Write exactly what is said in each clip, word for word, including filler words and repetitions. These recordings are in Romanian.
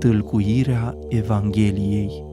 Tâlcuirea Evangheliei.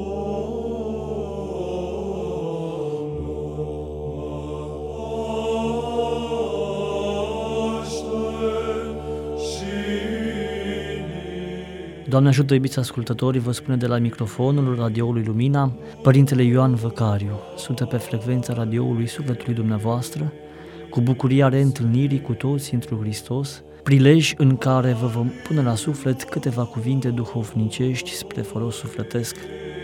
Doamne ajută, iubiți ascultători, vă spune de la microfonul radioului Lumina Părintele Ioan Văcariu. Suntem pe frecvența radioului sufletului dumneavoastră, cu bucuria reîntâlnirii cu toți într-un Hristos, prilej în care vă vom pune la suflet câteva cuvinte duhovnicești spre folos sufletesc.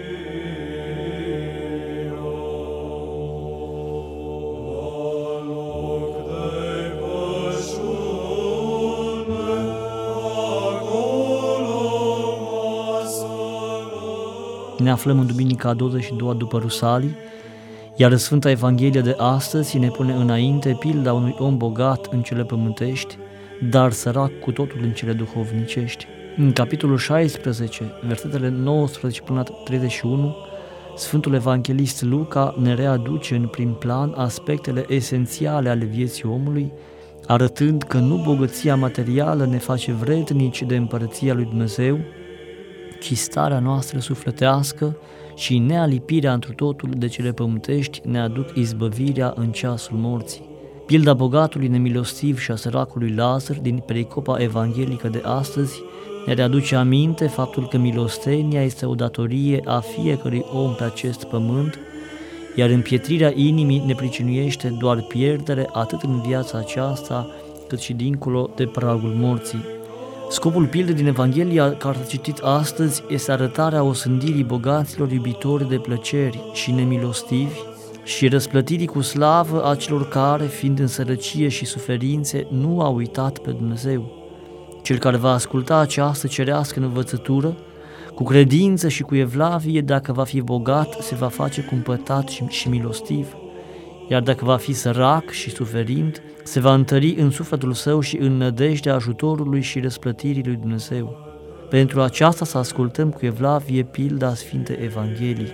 Ne aflăm în duminica a douăzeci și doua după Rusalii, iar Sfânta Evanghelie de astăzi ne pune înainte pilda unui om bogat în cele pământești, dar sărac cu totul în cele duhovnicești. În capitolul șaisprezece, versetele nouăsprezece până la treizeci și unu, Sfântul Evanghelist Luca ne readuce în prim plan aspectele esențiale ale vieții omului, arătând că nu bogăția materială ne face vrednici de împărăția lui Dumnezeu, ci starea noastră sufletească și nealipirea întru totul de cele pământești ne aduc izbăvirea în ceasul morții. Pilda bogatului nemilostiv și a săracului Lazar din pericopa evanghelică de astăzi ne readuce aminte faptul că milostenia este o datorie a fiecărui om pe acest pământ, iar împietrirea inimii ne pricinuiește doar pierdere atât în viața aceasta cât și dincolo de pragul morții. Scopul pildei din Evanghelia care a citit astăzi este arătarea osândirii bogaților iubitori de plăceri și nemilostivi și răsplătirii cu slavă a celor care, fiind în sărăcie și suferințe, nu au uitat pe Dumnezeu. Cel care va asculta această cerească învățătură, cu credință și cu evlavie, dacă va fi bogat, se va face cumpătat și, și milostiv, iar dacă va fi sărac și suferind, se va întări în sufletul său și în nădejdea ajutorului și răsplătirii lui Dumnezeu. Pentru aceasta să ascultăm cu evlavie pilda Sfintei Evangheliei.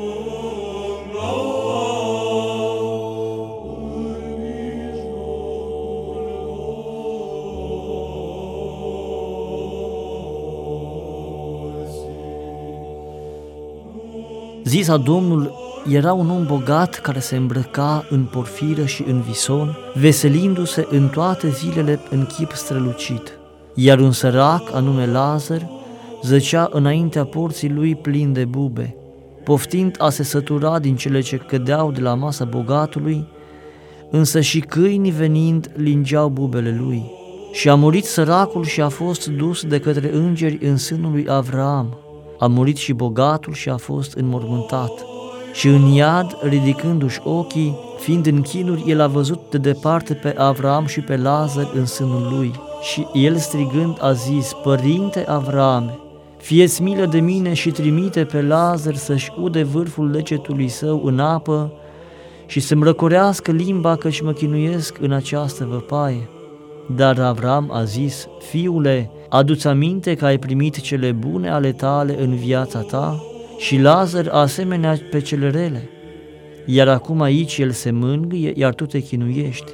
Zisa Domnul, era un om bogat care se îmbrăca în porfiră și în vison, veselindu-se în toate zilele în chip strălucit. Iar un sărac, anume Lazar, zăcea înaintea porții lui plin de bube, poftind a se sătura din cele ce cădeau de la masa bogatului, însă și câinii venind lingeau bubele lui. Și a murit săracul și a fost dus de către îngeri în sânul lui Avraam. A murit și bogatul și a fost înmormântat. Și în iad, ridicându-și ochii, fiind în chinuri, el a văzut de departe pe Avraam și pe Lazar în sânul lui. Și el strigând a zis: Părinte Avraame, fie-ți milă de mine și trimite pe Lazar să-și ude vârful degetului său în apă și să-mi răcorească limba, căci mă chinuiesc în această văpaie. Dar Avraam a zis: Fiule, adu-ți aminte că ai primit cele bune ale tale în viața ta și Lazar asemenea pe cele rele. Iar acum aici el se mângâie, iar tu te chinuiești.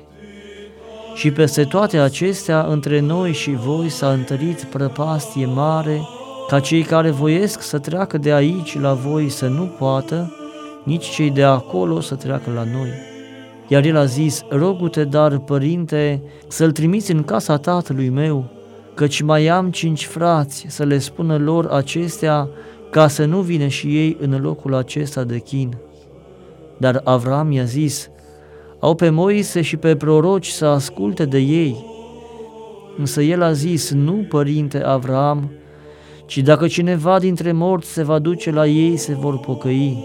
Și peste toate acestea, între noi și voi s-a întărit prăpastie mare, ca cei care voiesc să treacă de aici la voi să nu poată, nici cei de acolo să treacă la noi. Iar el a zis: Rogu-te, dar, părinte, să-l trimiți în casa tatălui meu, căci mai am cinci frați, să le spună lor acestea, ca să nu vină și ei în locul acesta de chin. Dar Avram i-a zis: Au pe Moise și pe proroci, să asculte de ei. Însă el a zis: Nu, părinte Avram, ci dacă cineva dintre morți se va duce la ei, se vor pocăi.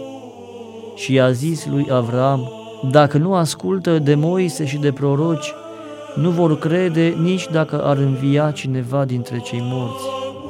Și i-a zis lui Avram: Dacă nu ascultă de Moise și de proroci, nu vor crede nici dacă ar învia cineva dintre cei morți.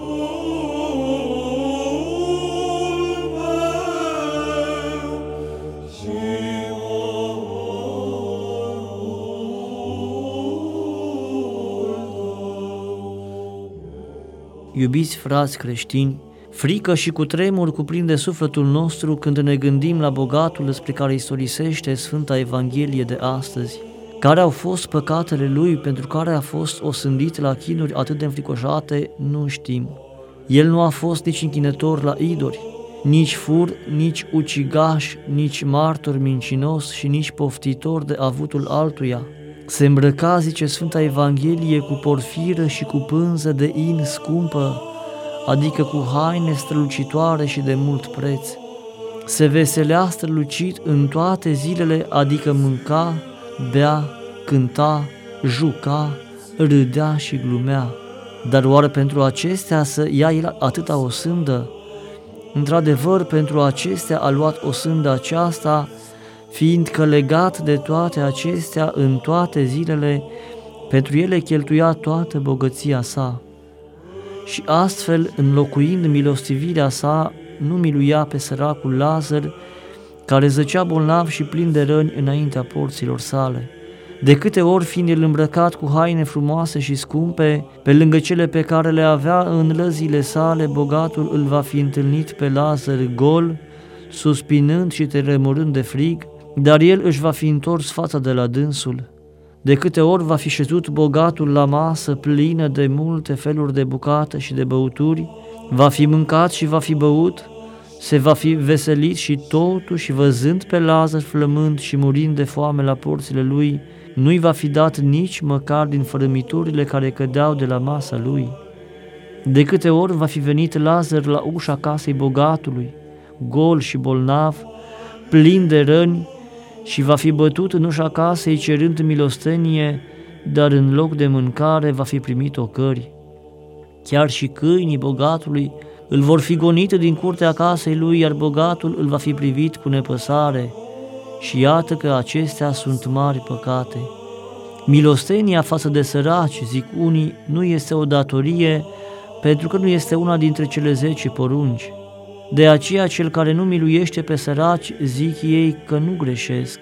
Iubiți frați creștini, frică și cutremur cuprinde sufletul nostru când ne gândim la bogatul despre care istorisește Sfânta Evanghelie de astăzi. Care au fost păcatele lui pentru care a fost osândit la chinuri atât de înfricoșate, nu știm. El nu a fost nici închinător la idoli, nici fur, nici ucigaș, nici martor mincinos și nici poftitor de avutul altuia. Se îmbrăca, zice Sfânta Evanghelie, cu porfiră și cu pânză de in scumpă, adică cu haine strălucitoare și de mult preț. Se veselea strălucit în toate zilele, adică mânca, bea, cânta, juca, râdea și glumea. Dar oare pentru acestea să ia el atâta osândă? Într-adevăr, pentru acestea a luat osânda aceasta, fiindcă legat de toate acestea în toate zilele, pentru ele cheltuia toată bogăția sa. Și astfel, înlocuind milostivirea sa, nu miluia pe săracul Lazar, care zăcea bolnav și plin de răni înaintea porților sale. De câte ori, fiind el îmbrăcat cu haine frumoase și scumpe, pe lângă cele pe care le avea în lăzile sale, bogatul îl va fi întâlnit pe Lazar gol, suspinând și tremurând de frig, dar el își va fi întors fața de la dânsul. De câte ori va fi șezut bogatul la masă plină de multe feluri de bucate și de băuturi, va fi mâncat și va fi băut, se va fi veselit și totuși, văzând pe Lazar flămând și murind de foame la porțile lui, nu-i va fi dat nici măcar din fărâmiturile care cădeau de la masa lui. De câte ori va fi venit Lazar la ușa casei bogatului, gol și bolnav, plin de răni, și va fi bătut în ușa casei cerând milostenie, dar în loc de mâncare va fi primit ocări. Chiar și câinii bogatului îl vor fi gonite din curtea casei lui, iar bogatul îl va fi privit cu nepăsare. Și iată că acestea sunt mari păcate. Milostenia față de săraci, zic unii, nu este o datorie, pentru că nu este una dintre cele zece porunci. De aceea cel care nu miluiește pe săraci, zic ei că nu greșesc.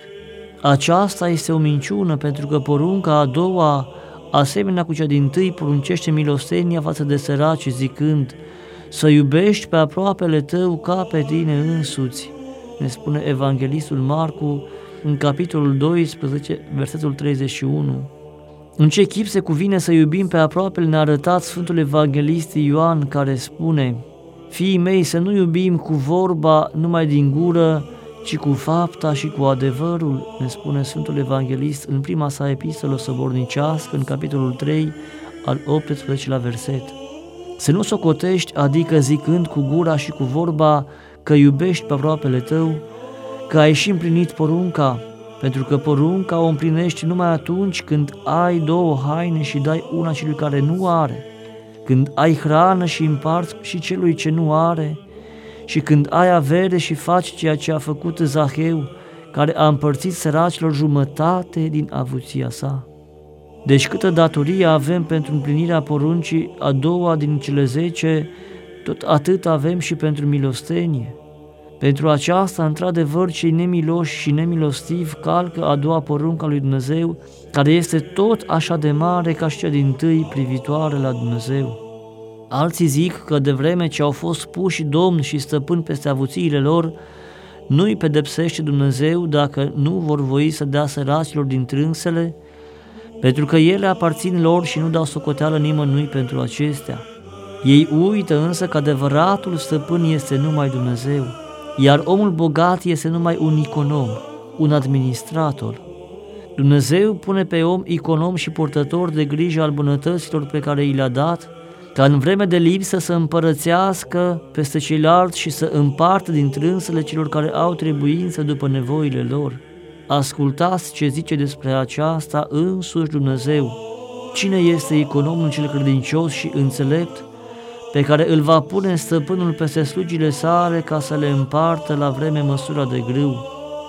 Aceasta este o minciună, pentru că porunca a doua, asemenea cu cea dintâi, poruncește milostenia față de săraci, zicând: să iubești pe aproapele tău ca pe tine însuți, ne spune Evanghelistul Marcu în capitolul doisprezece, versetul treizeci și unu. În ce chip se cuvine să iubim pe aproapele ne-a arătat Sfântul Evanghelist Ioan, care spune: fiii mei, să nu iubim cu vorba numai din gură, ci cu fapta și cu adevărul, ne spune Sfântul Evanghelist în prima sa epistolă sobornicească, în capitolul trei, al optsprezecelea verset. Să nu socotești, adică zicând cu gura și cu vorba că iubești pe aproapele tău, că ai și împlinit porunca, pentru că porunca o împlinești numai atunci când ai două haine și dai una celui care nu are, când ai hrană și împarți și celui ce nu are, și când ai avere și faci ceea ce a făcut Zaheu, care a împărțit săracilor jumătate din avuția sa. Deci câtă datorie avem pentru împlinirea poruncii a doua din cele zece, tot atât avem și pentru milostenie. Pentru aceasta, într-adevăr, cei nemiloși și nemilostivi calcă a doua poruncă a lui Dumnezeu, care este tot așa de mare ca și cea dintâi privitoare la Dumnezeu. Alții zic că de vreme ce au fost puși domni și stăpâni peste avuțiile lor, nu-i pedepsește Dumnezeu dacă nu vor voi să dea săracilor din trânsele, pentru că ele aparțin lor și nu dau socoteală nimănui pentru acestea. Ei uită însă că adevăratul stăpân este numai Dumnezeu, iar omul bogat este numai un econom, un administrator. Dumnezeu pune pe om econom și purtător de grijă al bunătăților pe care i le-a dat, ca în vreme de lipsă să împărățească peste ceilalți și să împartă din trânsele celor care au trebuință după nevoile lor. Ascultați ce zice despre aceasta însuși Dumnezeu. Cine este economul cel credincios și înțelept, pe care îl va pune stăpânul peste slugile sale ca să le împartă la vreme măsura de grâu?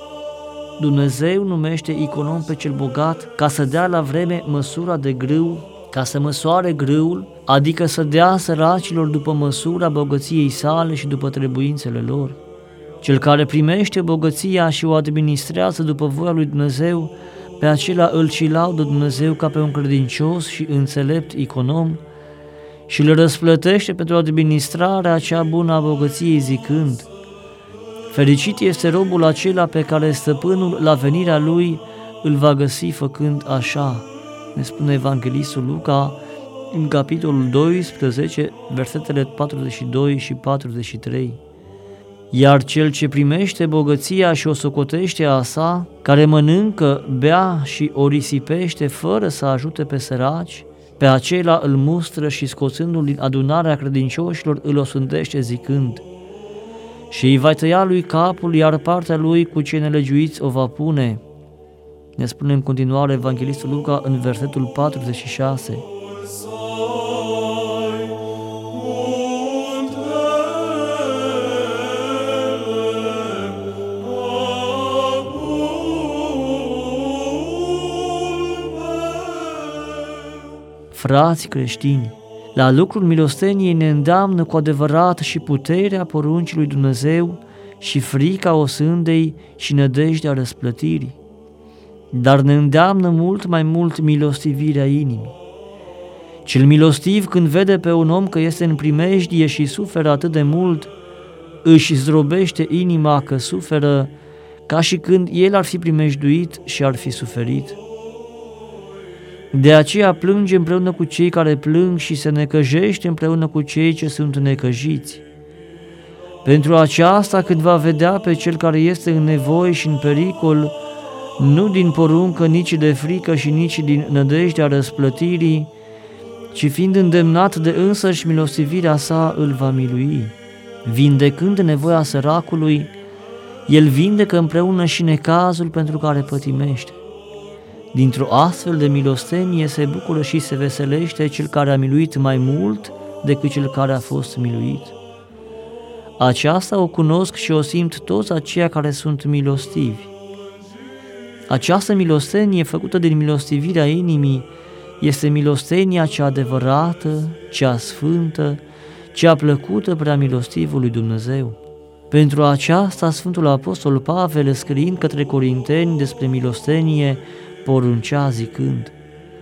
Dumnezeu numește econom pe cel bogat ca să dea la vreme măsura de grâu, ca să măsoare grâul, adică să dea săracilor după măsura bogăției sale și după trebuințele lor. Cel care primește bogăția și o administrează după voia lui Dumnezeu, pe acela îl și laudă Dumnezeu ca pe un credincios și înțelept econom și îl răsplătește pentru administrarea cea bună a bogăției, zicând: fericit este robul acela pe care stăpânul la venirea lui îl va găsi făcând așa, ne spune Evanghelistul Luca în capitolul doisprezece, versetele patruzeci și doi și patruzeci și trei. Iar cel ce primește bogăția și o socotește a sa, care mănâncă, bea și o risipește fără să ajute pe săraci, pe acela îl mustră și scoțându-l din adunarea credincioșilor îl osândește zicând: și îi va tăia lui capul, iar partea lui cu cei nelegiuiți o va pune. Ne spune în continuare Evanghelistul Luca în versetul patruzeci și șase. Frați creștini, la lucrul milosteniei ne îndeamnă cu adevărat și puterea poruncii lui Dumnezeu și frica osândei și nădejdea răsplătirii. Dar ne îndeamnă mult mai mult milostivirea inimii. Cel milostiv, când vede pe un om că este în primejdie și suferă atât de mult, își zdrobește inima că suferă ca și când el ar fi primejduit și ar fi suferit. De aceea plânge împreună cu cei care plâng și se necăjește împreună cu cei ce sunt necăjiți. Pentru aceasta, când va vedea pe cel care este în nevoie și în pericol, nu din poruncă, nici de frică și nici din nădejdea răsplătirii, ci fiind îndemnat de însăși milostivirea sa, îl va milui. Vindecând nevoia săracului, el vindecă împreună și necazul pentru care pătimește. Dintr-o astfel de milostenie se bucură și se veselește cel care a miluit mai mult decât cel care a fost miluit. Aceasta o cunosc și o simt toți aceia care sunt milostivi. Această milostenie făcută din milostivirea inimii este milostenia cea adevărată, cea sfântă, cea plăcută prea milostivului Dumnezeu. Pentru aceasta Sfântul Apostol Pavel, scriind către Corinteni despre milostenie, poruncea zicând: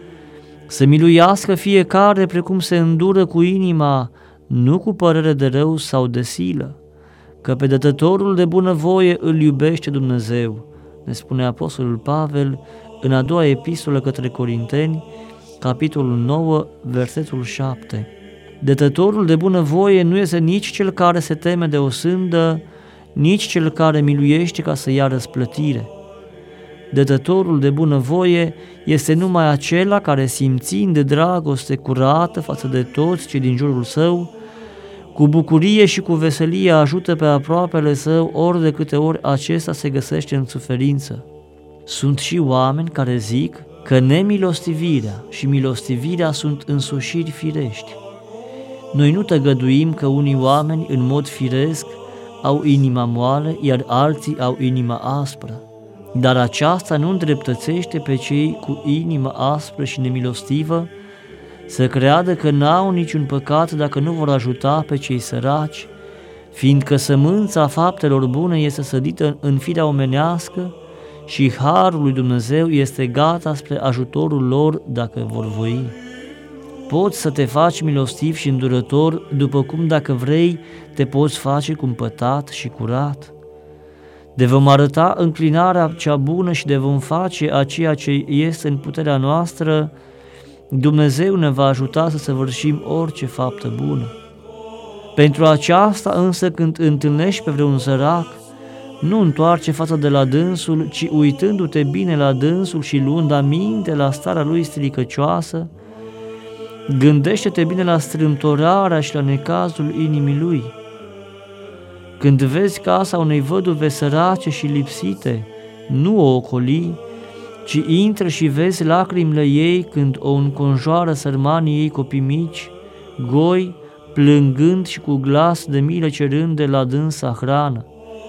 să miluiască fiecare precum se îndură cu inima, nu cu părere de rău sau de silă, că pe dătătorul de bunăvoie îl iubește Dumnezeu, ne spune Apostolul Pavel în a doua epistolă către Corinteni, capitolul nouă, versetul șapte. Dătătorul de bunăvoie nu este nici cel care se teme de o sândă, nici cel care miluiește ca să ia răsplătire. Dătătorul de bunăvoie este numai acela care, simțind de dragoste curată față de toți cei din jurul său, cu bucurie și cu veselie ajută pe aproapele său ori de câte ori acesta se găsește în suferință. Sunt și oameni care zic că nemilostivirea și milostivirea sunt însușiri firești. Noi nu tăgăduim că unii oameni în mod firesc au inima moale, iar alții au inima aspră. Dar aceasta nu îndreptățește pe cei cu inimă aspră și nemilostivă să creadă că n-au niciun păcat dacă nu vor ajuta pe cei săraci, fiindcă sămânța faptelor bune este sădită în firea omenească și harul lui Dumnezeu este gata spre ajutorul lor dacă vor voi. Poți să te faci milostiv și îndurător, după cum, dacă vrei, te poți face cumpătat și curat. De vom arăta înclinarea cea bună și de vom face a ceea ce este în puterea noastră, Dumnezeu ne va ajuta să săvârșim orice faptă bună. Pentru aceasta însă, când întâlnești pe vreun sărac, nu întoarce fața de la dânsul, ci uitându-te bine la dânsul și luând aminte la starea lui stricăcioasă, gândește-te bine la strâmtorarea și la necazul inimii lui. Când vezi casa unei văduve sărace și lipsite, nu o ocoli, ci intră și vezi lacrimile ei când o înconjoară sărmanii ei copii mici, goi, plângând și cu glas de milă cerând de la dânsa hrană.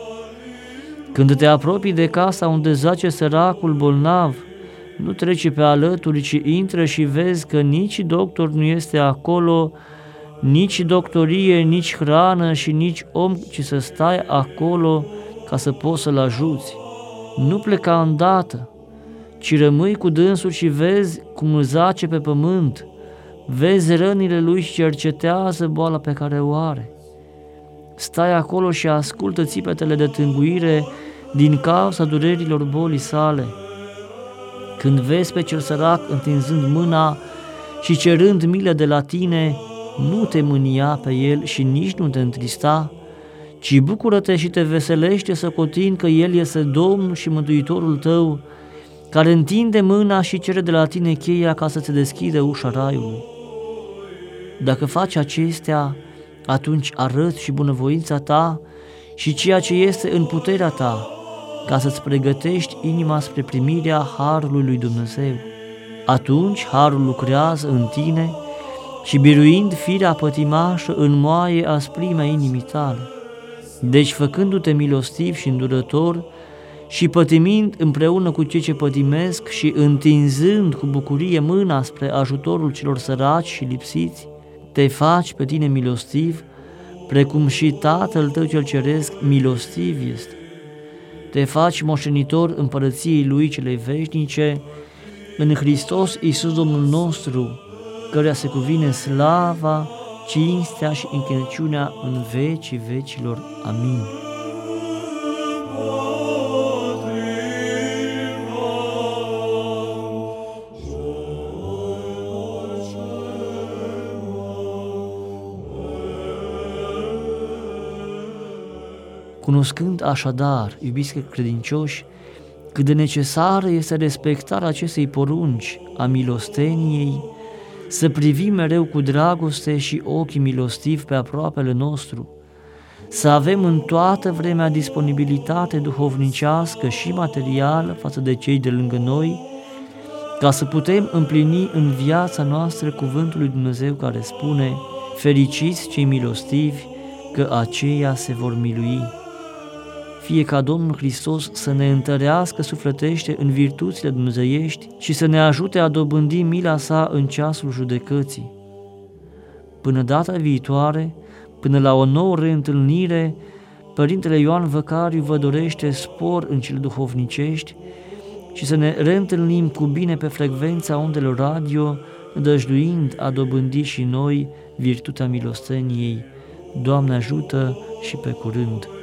Când te apropii de casa unde zace săracul bolnav, nu trece pe alături, ci intră și vezi că nici doctor nu este acolo, nici doctorie, nici hrană și nici om, ci să stai acolo ca să poți să-l ajuți. Nu pleca îndată, ci rămâi cu dânsul și vezi cum îl zace pe pământ, vezi rănile lui și cercetează boala pe care o are. Stai acolo și ascultă țipetele de tânguire din cauza durerilor bolii sale. Când vezi pe cel sărac întinzând mâna și cerând milă de la tine, nu te mânia pe el și nici nu te întrista, ci bucură-te și te veselește socotind că El este Domnul și Mântuitorul tău, care întinde mâna și cere de la tine cheia ca să-ți deschide ușa raiului. Dacă faci acestea, atunci arăți și bunăvoința ta și ceea ce este în puterea ta, ca să-ți pregătești inima spre primirea Harului lui Dumnezeu. Atunci Harul lucrează în tine și biruind firea pătimașă înmoaie asprimea inimii tale. Deci, făcându-te milostiv și îndurător și pătimind împreună cu cei ce pătimesc și întinzând cu bucurie mâna spre ajutorul celor săraci și lipsiți, te faci pe tine milostiv, precum și Tatăl tău cel ceresc milostiv este. Te faci moștenitor împărăției Lui celei veșnice, în Hristos Iisus Domnul nostru, căruia se cuvine slava, cinstea și închinăciunea în vecii vecilor. Amin. Cunoscând așadar, iubiți credincioși, cât de necesară este respectarea acestei porunci a milosteniei, să privim mereu cu dragoste și ochii milostivi pe aproapele nostru, să avem în toată vremea disponibilitate duhovnicească și materială față de cei de lângă noi, ca să putem împlini în viața noastră cuvântul lui Dumnezeu care spune: fericiți cei milostivi, că aceia se vor milui. Fie ca Domnul Hristos să ne întărească sufletește în virtuțile dumnezeiești și să ne ajute a dobândi mila sa în ceasul judecății. Până data viitoare, până la o nouă reîntâlnire, Părintele Ioan Văcariu vă dorește spor în cele duhovnicești și să ne reîntâlnim cu bine pe frecvența ondelor radio, nădăjduind a dobândi și noi virtutea milosteniei. Doamne ajută și pe curând!